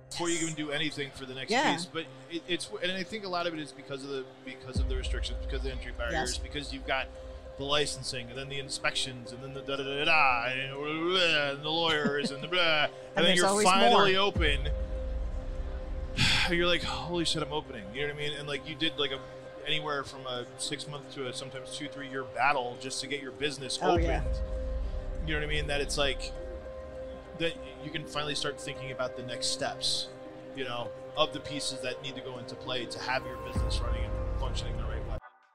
before you even do anything for the next Yeah. piece. But and I think a lot of it is because of the restrictions, because of the entry barriers, Yes. because you've got the licensing and then the inspections and then the da-da-da-da and the lawyers and the blah, and then there's you're always finally more. open. You're like, holy shit, I'm opening. You know what I mean? And like you did like anywhere from a 6 month to a sometimes 2-3 year battle just to get your business Oh, opened. yeah. You know what I mean? That it's like that you can finally start thinking about the next steps, you know, of the pieces that need to go into play to have your business running and functioning the right way.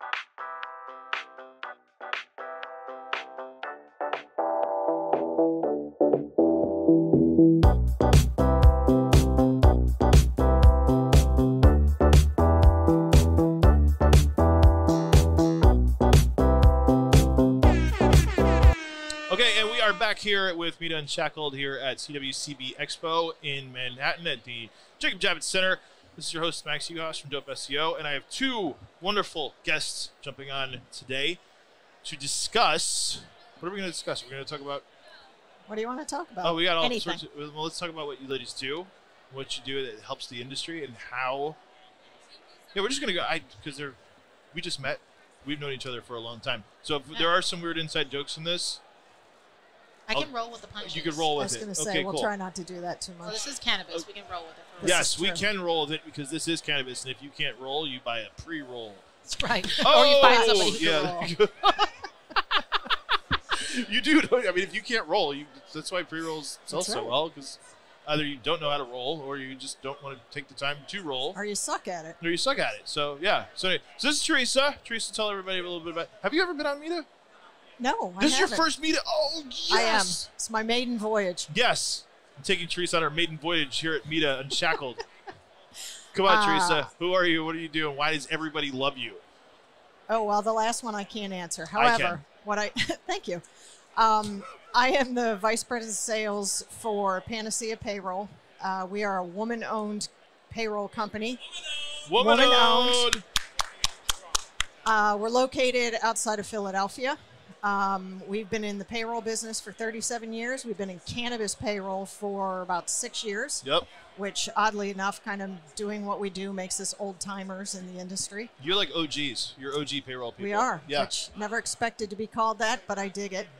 Okay, and we are back here with Mita Unshackled here at CWCB Expo in Manhattan at the Jacob Javits Center. This is your host, Max Uhas from Dope SEO, and I have two wonderful guests jumping on today to discuss. What are we going to discuss? We're going to talk about. What do you want to talk about? Oh, we got all Anything. sorts of. Well, let's talk about what you ladies do, what you do that helps the industry, and how. Yeah, we're just going to go. Because we just met. We've known each other for a long time. So if there are some weird inside jokes in this, I can roll with the punches. you could roll I with was it. going to say, okay, we'll cool. try not to do that too Well, much. this is cannabis. We can roll with it. For This a Yes, is we true. can roll with it because this is cannabis, and if you can't roll, you buy a pre-roll. That's right. Oh, or you find somebody who can roll. You do. Don't, I mean, if you can't roll, that's why pre-rolls sell That's so right. well, because either you don't know how to roll, or you just don't want to take the time to roll, Or you suck at it. or you suck at it. So, yeah. So, anyway, so this is Teresa. Teresa, tell everybody a little bit about. Have you ever been on Mita? No, I This is your haven't. first Mita? Oh, yes. I am. It's my maiden voyage. Yes. I'm taking Teresa on our maiden voyage here at Mita Unshackled. Come on, Teresa. Who are you? What are you doing? Why does everybody love you? Oh, well, the last one I can't answer. I However, thank you. I am the Vice President of Sales for Panacea Payroll. We are a woman-owned payroll company. Woman-owned. We're located outside of Philadelphia. We've been in the payroll business for 37 years. We've been in cannabis payroll for about 6 years, Yep. which oddly enough, kind of doing what we do makes us old timers in the industry. You're like OGs. You're OG payroll people. We are, Yeah. which never expected to be called that, but I dig it.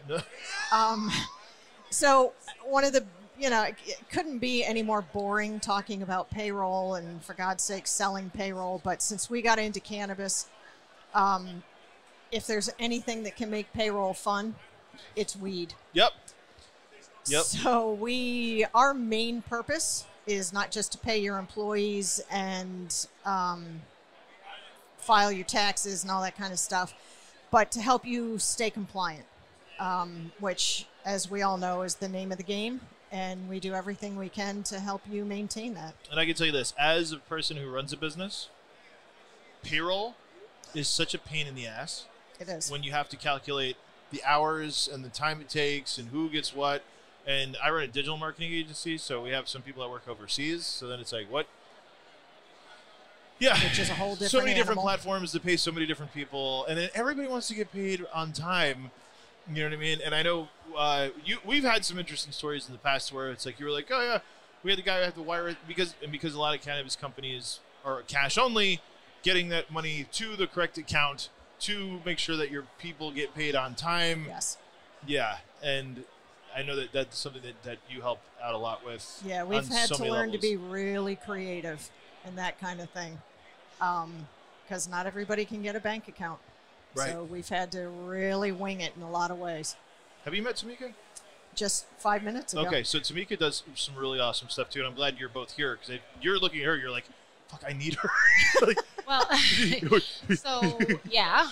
So one of the, it couldn't be any more boring talking about payroll and, for God's sake, selling payroll. But since we got into cannabis, if there's anything that can make payroll fun, it's weed. Yep. Yep. So our main purpose is not just to pay your employees and file your taxes and all that kind of stuff, but to help you stay compliant, which, as we all know, is the name of the game. And we do everything we can to help you maintain that. And I can tell you this, as a person who runs a business, payroll is such a pain in the ass It is. when you have to calculate the hours and the time it takes and who gets what. And I run a digital marketing agency, so we have some people that work overseas. So then it's like, what? Yeah. Which is a whole So different many different animal. platforms to pay so many different people. And then everybody wants to get paid on time. You know what I mean? And I know we've had some interesting stories in the past where it's like you were like, oh yeah, we had the guy who had to wire it because a lot of cannabis companies are cash only, getting that money to the correct account to make sure that your people get paid on time. Yes. Yeah, and I know that that's something that you help out a lot with. Yeah, we've on had so to many learn to levels. be really creative in that kind of thing, because not everybody can get a bank account. Right. So we've had to really wing it in a lot of ways. Have you met Tamika? Just 5 minutes ago. Okay, so Tamika does some really awesome stuff too, and I'm glad you're both here because you're looking at her, you're like, fuck, I need her. Like, Well, so yeah.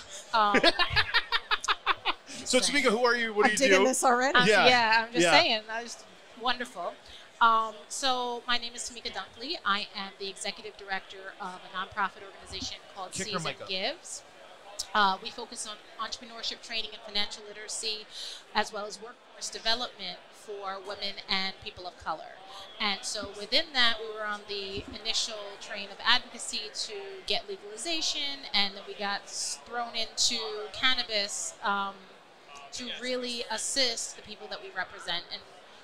so Tamika, who are you? What do I'm you digging do? this already. Yeah. I'm just Yeah. saying. That was wonderful. So my name is Tamika Dunkley. I am the executive director of a nonprofit organization called Kick her Season mic up. Gives. We focus on entrepreneurship training and financial literacy, as well as workforce development for women and people of color. And so within that, we were on the initial train of advocacy to get legalization, and then we got thrown into cannabis to really assist the people that we represent. And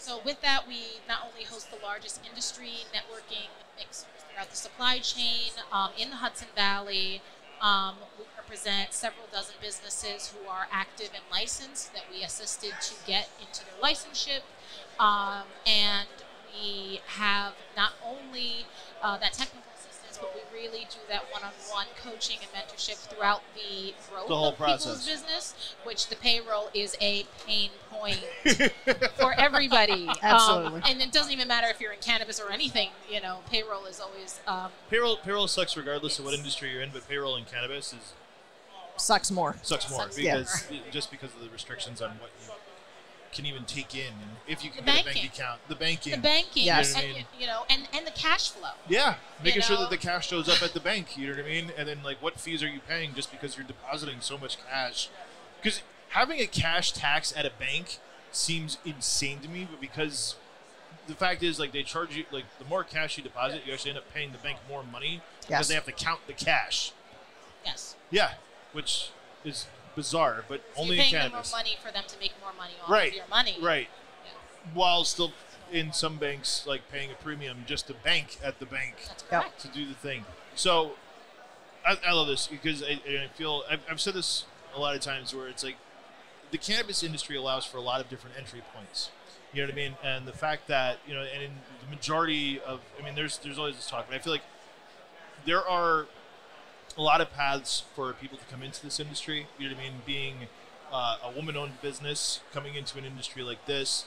So with that, we not only host the largest industry networking mix throughout the supply chain in the Hudson Valley. We represent several dozen businesses who are active and licensed that we assisted to get into their licenseship. And we have not only that technical assistance, but we really do that one-on-one coaching and mentorship throughout the growth The whole of process. people's business, which the payroll is a pain point for everybody. Absolutely. And it doesn't even matter if you're in cannabis or anything, payroll is always Payroll sucks regardless of what industry you're in, but payroll in cannabis Sucks more. sucks more Sucks because just because of the restrictions on what you can even take in, and if you can The get a banking. bank account, the banking. Yes. and the cash flow. Yeah, making sure know? that the cash shows up at the bank. You know what I mean? And then what fees are you paying just because you're depositing so much cash? Because having a cash tax at a bank seems insane to me, but because the fact is, they charge you, the more cash you deposit, you actually end up paying the bank more money because Yes. they have to count the cash. Yes. Yeah, which is bizarre, but So only you're in paying them more cannabis. money for them to make more money off Right, of your money. right. Yeah, While still in some banks, paying a premium just to bank at the bank that's Yep. correct. to do the thing. So I love this because I feel I've said this a lot of times where it's the cannabis industry allows for a lot of different entry points. You know what I mean? And the fact that and in the majority of there's always this talk, but I feel like there are a lot of paths for people to come into this industry. You know what I mean? Being a woman-owned business, coming into an industry like this.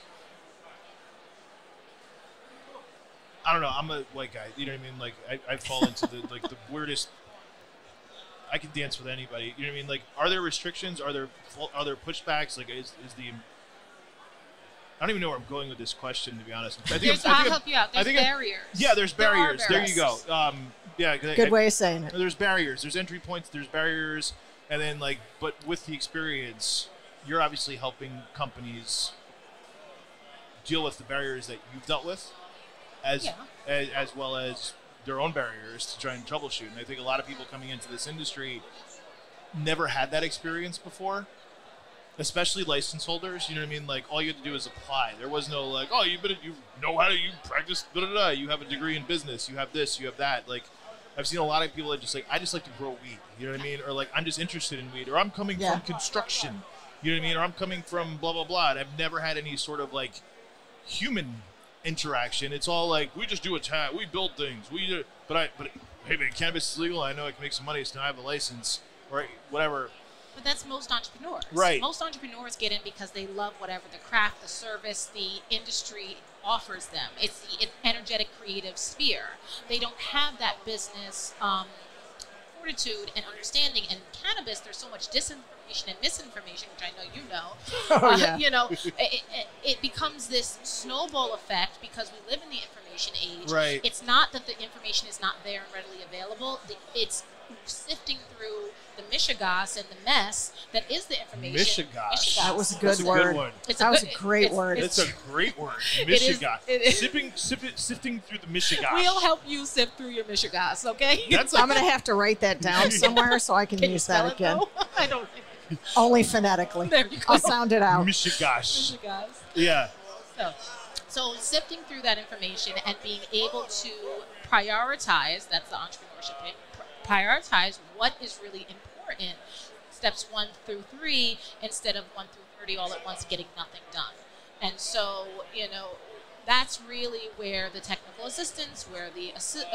I don't know. I'm a white guy. You know what I mean? I fall into the the weirdest. I can dance with anybody. You know what I mean? Are there restrictions? Are there pushbacks? Is the I don't even know where I'm going with this question, to be honest. I think I'll help you out. There's think I'm- barriers. Yeah, there's There are barriers. There you go. barriers. Yeah, 'cause Good way of saying it. there's barriers. There's entry points. There's barriers, and then but with the experience, you're obviously helping companies deal with the barriers that you've dealt with, as well as their own barriers to try and troubleshoot. And I think a lot of people coming into this industry never had that experience before, especially license holders. You know what I mean? All you had to do is apply. There was no you know how to practice. You have a degree in business. You have this. You have that. I've seen a lot of people that I just like to grow weed. You know what I mean? Or I'm just interested in weed. Or I'm coming from construction. You know what I mean? Or I'm coming from blah blah blah. And I've never had any sort of human interaction. It's all we just do a tag. We build things. But hey man, cannabis is legal. I know I can make some money, so now I have a license or whatever. But that's most entrepreneurs. Right. Most entrepreneurs get in because they love whatever the craft, the service, the industry offers them. It's the energetic creative sphere. They don't have that business fortitude and understanding. And cannabis, there's so much disinformation and misinformation, which I know you know. Oh, yeah. It becomes this snowball effect because we live in the information age. Right. It's not that the information is not there and readily available. It's sifting through the mishigas and the mess that is the information. Mishigas. That was a That's good word. one. That was a great word. It's a great word. It is- Michigas. it is. Sifting through the Michigas. We'll help you sift through your mishigas, okay? That's I'm going to have to write that down somewhere so I can Can you use spell that it, again. though? I don't think. Only phonetically. There you go. I'll sound it out. Michigas. Mishigas. Yeah. So sifting through that information and being able to prioritize, that's the entrepreneurship thing, prioritize what is really important, steps 1 through 3, instead of 1 through 30 all at once, getting nothing done. And so, that's really where the technical assistance, where the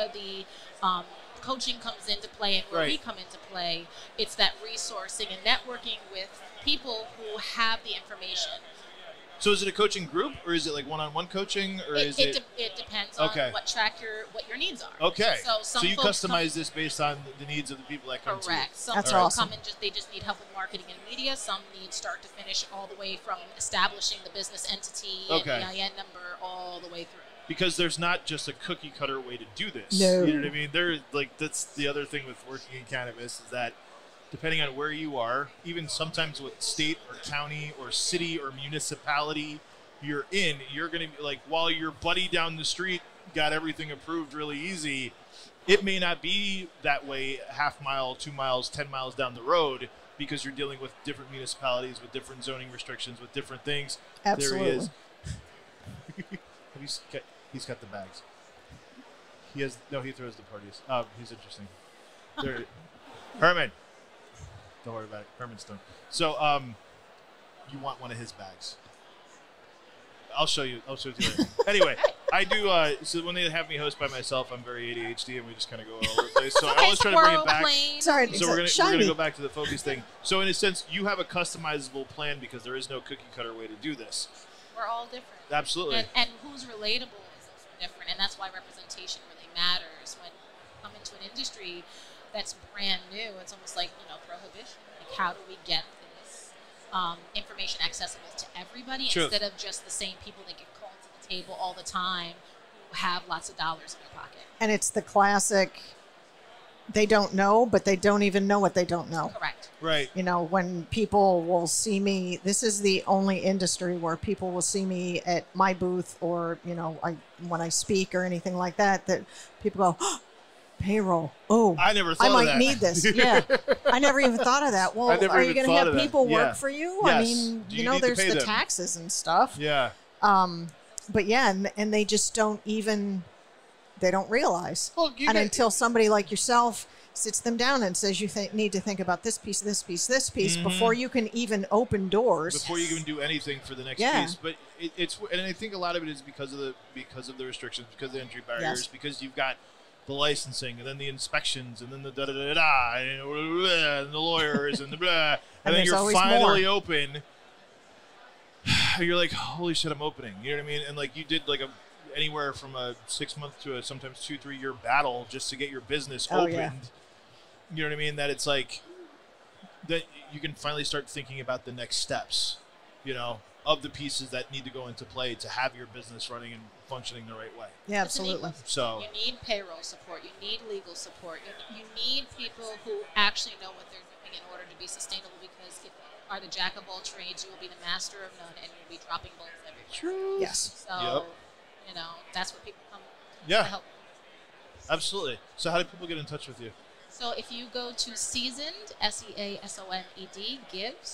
coaching comes into play, and where we Right. come into play. It's that resourcing and networking with people who have the information. So is it a coaching group, or is it one-on-one coaching, or is it? It depends on Okay. what track what your needs are. Okay. So some you folks customize this based on the needs of the people that come to you. Correct. Some That's people awesome. come and they just need help with marketing and media. Some need start to finish all the way from establishing the business entity Okay. and EIN number all the way through. Because there's not just a cookie cutter way to do this. No. You know what I mean? That's the other thing with working in cannabis is that depending on where you are, even sometimes what state or county or city or municipality you're in, you're going to be while your buddy down the street got everything approved really easy, it may not be that way a half mile, 2 miles, 10 miles down the road because you're dealing with different municipalities with different zoning restrictions, with different things. Absolutely. There he is. He's got the bags. He throws the parties. He's interesting. Herman. Don't worry about it. Herman's done. So, you want one of his bags. I'll show you later. Anyway, I do. So when they have me host by myself, I'm very ADHD, and we just kind of go all over the place. So I always try to bring it back. Sorry, So we're gonna go back to the focus thing. So in a sense, you have a customizable plan because there is no cookie cutter way to do this. We're all different. Absolutely. And who's relatable is also different, and that's why representation really matters. When you come into an industry that's brand new, it's almost like prohibition. Like, how do we get this information accessible to everybody instead of just the same people that get called to the table all the time who have lots of dollars in their pocket? And it's the classic, they don't know, but they don't even know what they don't know. Correct. Right. When people will see me, this is the only industry where people will see me at my booth or, when I speak or anything like that, that people go, oh, payroll. Oh, I never thought I of might that. need this. Yeah. I never even thought of that. Well, are you going to have people work for you? Yes. I mean, Do you need to there's pay the them? taxes and stuff. Yeah. But yeah, and they just don't even, they don't realize. Well, until somebody like yourself sits them down and says, you need to think about this piece, before you can even open doors. Before you can do anything for the next piece. But and I think a lot of it is because of the restrictions, because of the entry barriers, because you've got the licensing and then the inspections and then the da-da-da-da and the lawyers and the blah. And then you're finally open. You're like, holy shit, I'm opening. You know what I mean? And like you did like anywhere from a 6-month to a sometimes 2-3 year battle just to get your business opened. Yeah. You know what I mean? That it's like that you can finally start thinking about the next steps, of the pieces that need to go into play to have your business running and functioning the right way. Yeah, absolutely. So you need payroll support. You need legal support. You need people who actually know what they're doing in order to be sustainable, because if you are the jack of all trades, you will be the master of none, and you'll be dropping balls everywhere. True. Yes. So, that's what people come to help. Absolutely. So how do people get in touch with you? So if you go to Seasoned, SEASONED, Gives,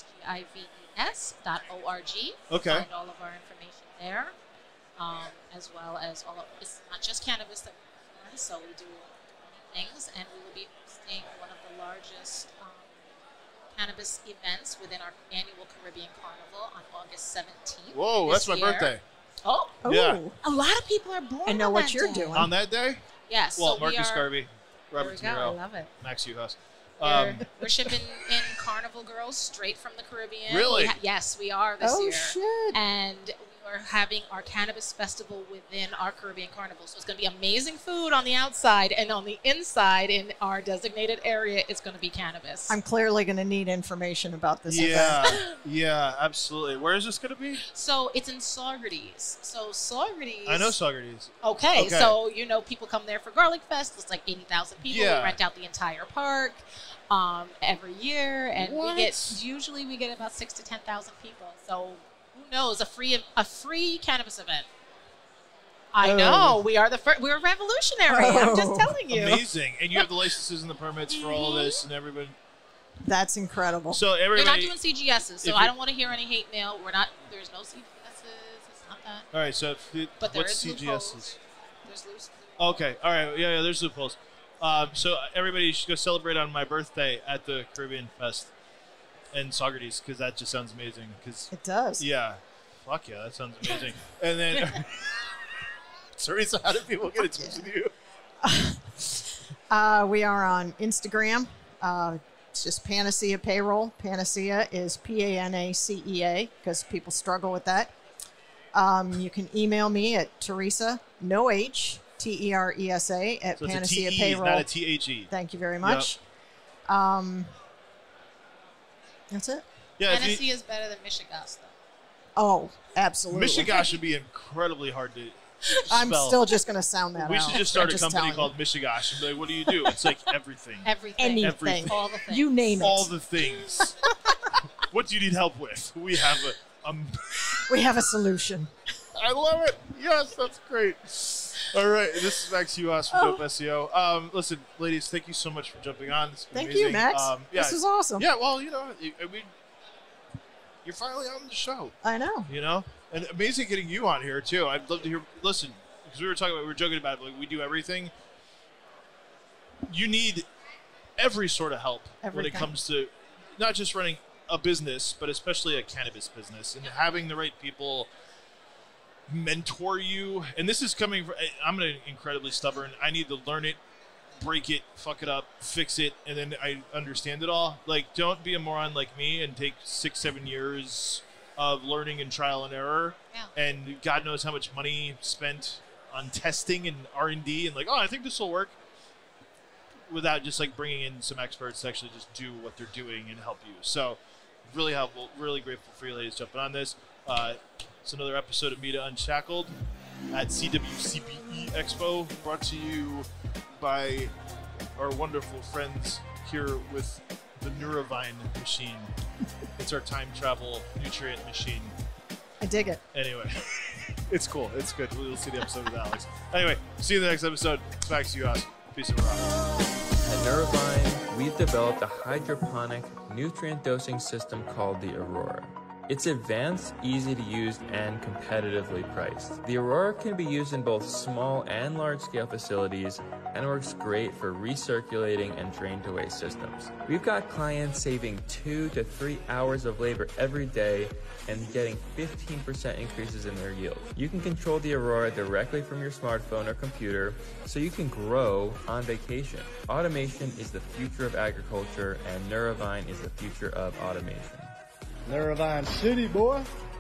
GIVES.org, find all of our information there, as well as it's not just cannabis that we learn, so we do many things, and we will be hosting one of the largest cannabis events within our annual Caribbean Carnival on August 17th. Whoa, that's my birthday. Oh, yeah. A lot of people are born I know on what that you're day. doing. On that day? Yes. Well, so Marcus Garvey, Robert there we go. I Tiro, love it. Max Uhas. We're shipping in Carnival Girls straight from the Caribbean. Really? Yes, we are this year. Oh, shit. And we are having our cannabis festival within our Caribbean Carnival. So it's going to be amazing food on the outside, and on the inside in our designated area, it's going to be cannabis. I'm clearly going to need information about this event. Yeah, absolutely. Where is this going to be? So it's in Saugerties. So Saugerties. I know Saugerties. Okay, so people come there for Garlic Fest. It's like 80,000 people. Yeah. We rent out the entire park every year, and we get about 6,000 to 10,000 people. So who knows? A free cannabis event. I know we are we're revolutionary. I'm just telling you. Amazing, and you have the licenses and the permits for all this, and everybody. That's incredible. So everybody. We're not doing CGSs, so I don't want to hear any hate mail. We're not. There's no CGSs. It's not that. All right, so but there what's is CGSs? loopholes. There's loose. Okay, all right, yeah, there's loopholes. So everybody should go celebrate on my birthday at the Caribbean Fest in Saugerties, because that just sounds amazing. Cause, it does. Yeah. Fuck yeah, that sounds amazing. And then, Teresa, how do people get in touch with you? We are on Instagram. It's just Panacea Payroll. Panacea is PANACEA, because people struggle with that. You can email me at Teresa, no H, TERESA at So Panacea it's a TE, Payroll. not a THE. Thank you very much. That's it. Yeah, Tennessee is better than Michigas, though. Oh, absolutely. Michigan should be incredibly hard to spell. I'm still just going to sound that out. We should just start a I'm company telling called Michigosh and be like, what do you do? It's like everything. Everything. Anything. Everything. All the things. You name it. All the things. What do you need help with? We have We have a solution. I love it. Yes, that's great. All right, this is Max Uhas from Dope SEO. Listen, ladies, thank you so much for jumping on. This has been Thank amazing. you, Max. This is awesome. Yeah, well, I mean, you're finally on the show. I know. And amazing getting you on here too. I'd love to hear. Listen, because we were joking about it, like we do everything. You need every sort of help when it comes to not just running a business, but especially a cannabis business, and having the right people mentor you. And this is coming from, I'm incredibly stubborn. I need to learn it, break it, fuck it up, fix it, and then I understand it all. Like, don't be a moron like me and take 6-7 years of learning and trial and error. Yeah. And God knows how much money spent on testing and R&D and like, oh, I think this will work, without just like bringing in some experts to actually just do what they're doing and help you. So really helpful, really grateful for you ladies jumping on this. It's another episode of Mita Unshackled at CWCBE Expo, brought to you by our wonderful friends here with the Neurovine machine. It's our time travel nutrient machine. I dig it. Anyway, it's cool. It's good. We'll see the episode with Alex. Anyway, see you in the next episode. It's back to you guys. Peace and rock. At Neurovine, we've developed a hydroponic nutrient dosing system called the Aurora. It's advanced, easy to use, and competitively priced. The Aurora can be used in both small and large-scale facilities and works great for recirculating and drain-to-waste systems. We've got clients saving 2 to 3 hours of labor every day and getting 15% increases in their yield. You can control the Aurora directly from your smartphone or computer, so you can grow on vacation. Automation is the future of agriculture, and Neurovine is the future of automation. Neurovine City, boy.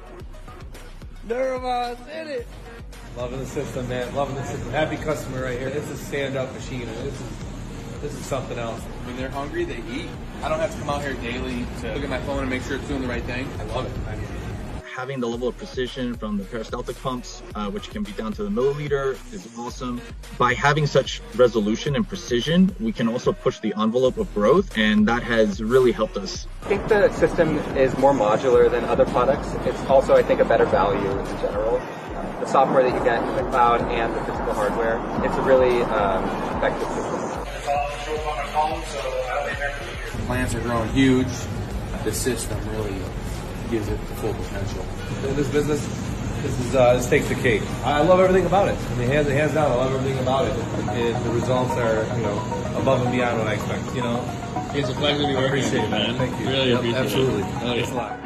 Neurovine City. Loving the system, man. Loving the system. Happy customer right here. It's a stand-up machine. This is something else. When they're hungry, they eat. I don't have to come out here daily to look at my phone and make sure it's doing the right thing. I love it. Having the level of precision from the peristaltic pumps, which can be down to the milliliter, is awesome. By having such resolution and precision, we can also push the envelope of growth, and that has really helped us. I think the system is more modular than other products. It's also, I think, a better value in general. The software that you get in the cloud and the physical hardware, it's a really effective system. It's all on my phone, so I don't think the plants are growing huge. The system really gives it the full potential. In this business, this takes the cake. I love everything about it. I mean, hands down, I love everything about it. The results are, above and beyond what I expect. It's a pleasure to be working with you, man. Thank you. Really appreciate absolutely. it. Thanks a lot.